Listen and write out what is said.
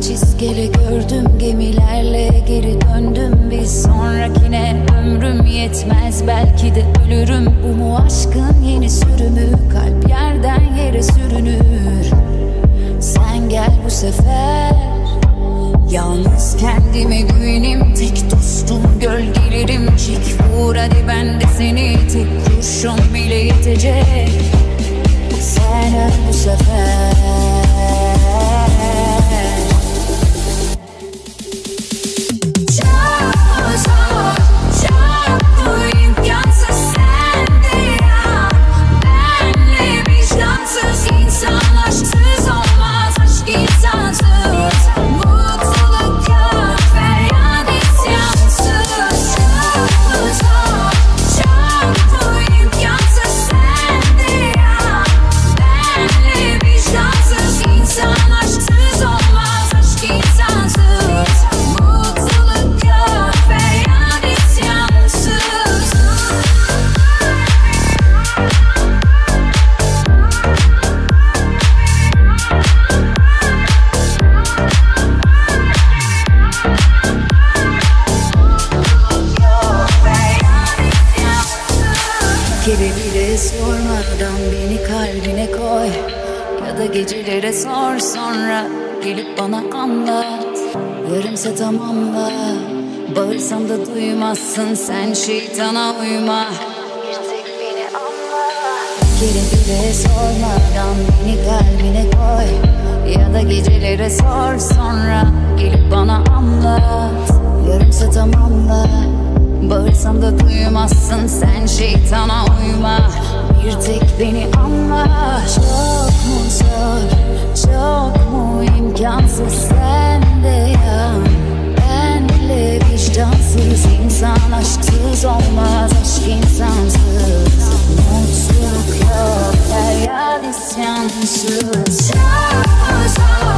çizgili gördüm, gemilerle geri döndüm. Bir sonrakine ömrüm yetmez, belki de ölürüm. Bu mu aşkın yeni sürümü? Kalp yerden yere sürünür. Sen gel bu sefer, yalnız kendime güvenim. Tek dostum gölgelerim. Çek vur hadi, ben de seni. Tek kurşun bile yetecek. Sen öl bu sefer. Çok zor, çok bu imkansız, sen de ya. Benle vicdansız, insan aşksız olmaz. Aşk insansız, mutluluk yok, feryat isyansız. Çok zor, çok bu imkansız, sen de ya. Benle vicdansız, insan aşksız olmaz. Aşk insansız, mutluluk yok, feryat isyansız. Kere bile sormadan beni kalbine koy, ya da gecelere sor, sonra gelip bana anlat. Yarımsa tamamla, bağırsam da duymazsın, sen şeytana uyma. Bir tek beni anla. Kere bile sormadan beni kalbine koy, ya da gecelere sor, sonra gelip bana anlat. Yarımsa tamamla, bağırsam da duymazsın, sen şeytana uyma. Bir tek beni anla. Çok mu zor, çok mu imkansız, sen de ya. Benle vicdansız, insan aşksız olmaz. Aşk insansız, mutluluk yok, feryat isyansız. Çok zor,